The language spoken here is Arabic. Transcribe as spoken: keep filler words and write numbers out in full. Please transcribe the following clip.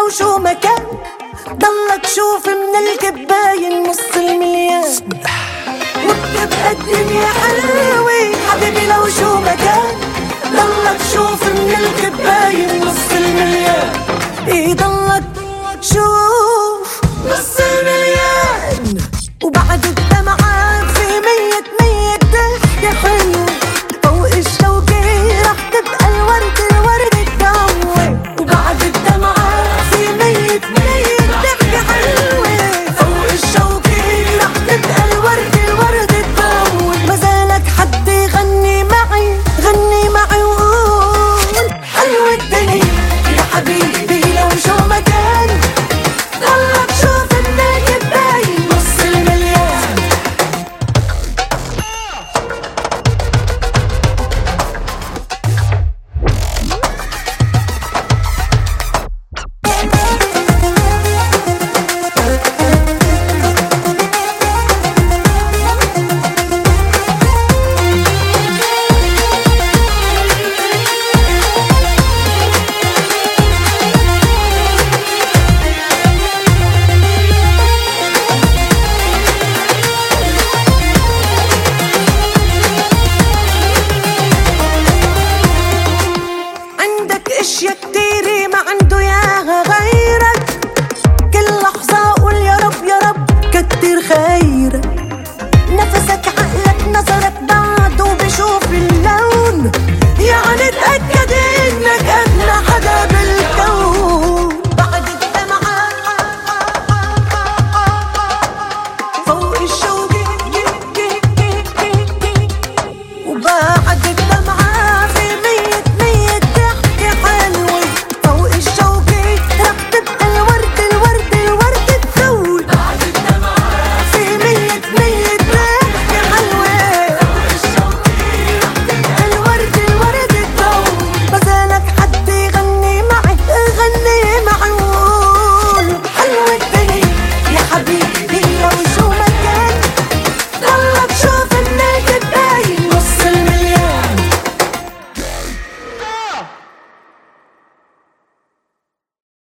لو شو مكان ضلك شوف من الكباين نص المليان، وبتبقى الدنيا حلوة حبيبي لو شو مكان ضلك شوف من الكباين نص المليان. ايه ضلك شوف نص المليان وبعد الدمعة